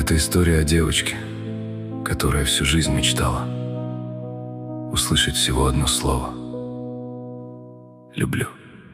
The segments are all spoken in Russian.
Это история о девочке, которая всю жизнь мечтала услышать всего одно слово: люблю.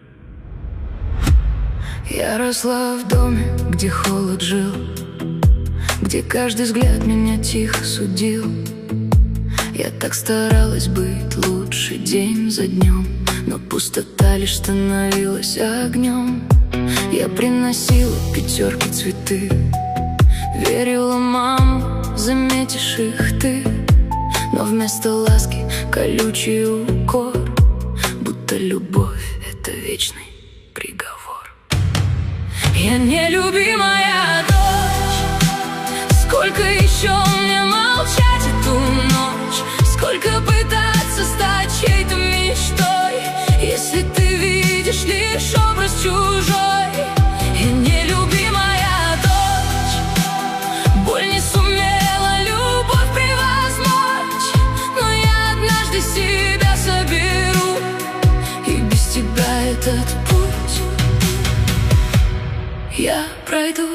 Я росла в доме, где холод жил, где каждый взгляд меня тихо судил. Я так старалась быть лучше день за днем, но пустота лишь становилась огнем. Я приносила пятерки цветы, верила, мама, заметишь их ты. Но вместо ласки колючий укор, будто любовь — это вечный приговор. Я нелюбимая дочь, сколько еще мне молчать эту ночь, сколько пытаться стать чьей-то мечтой, если ты видишь лишь образ чужой. Я нелюбимая дочь, боль не сумела любовь превозмочь, но я однажды себя соберу, и без тебя этот путь я пройду.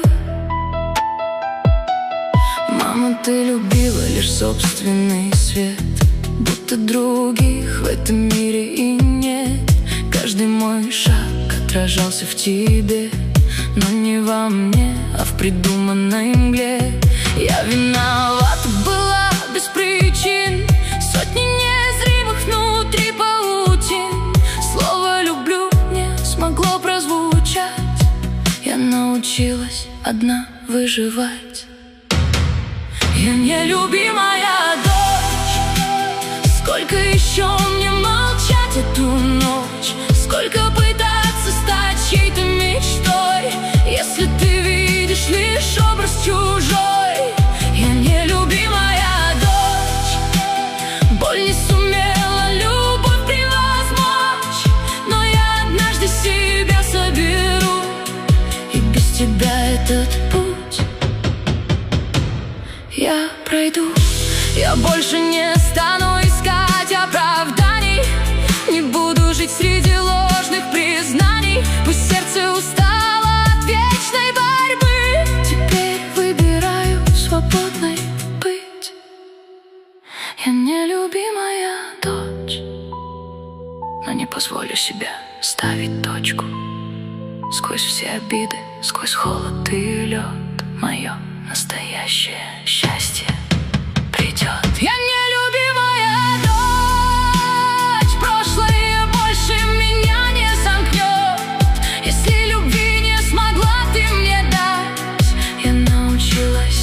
Мама, ты любила лишь собственный свет, будто других в этом мире и нет. Каждый мой шаг отражался в тебе, но не во мне, а в придуманной мгле. Я виновата была без причин, сотни незримых внутри паутин. Слово «люблю» не смогло прозвучать, я научилась одна выживать. Я нелюбимая дочь, сколько еще мне молчать эту ночь, сколько пытаться стать чьей-то мечтой, если ты видишь лишь образ чужой. Я нелюбимая дочь, боль не сумела любовь превозмочь, но я однажды себя соберу, и без тебя этот путь я пройду. Я больше не стану искать оправданий, не буду жить среди ложных признаний. Пусть сердце устало от вечной борьбы, теперь выбираю свободной быть. Я нелюбимая дочь, но не позволю себе ставить точку. Сквозь все обиды, сквозь холод и лед, мое настоящее счастье придет. Я нелюбимая дочь, прошлое больше меня не замкнет. Если любви не смогла ты мне дать, я научилась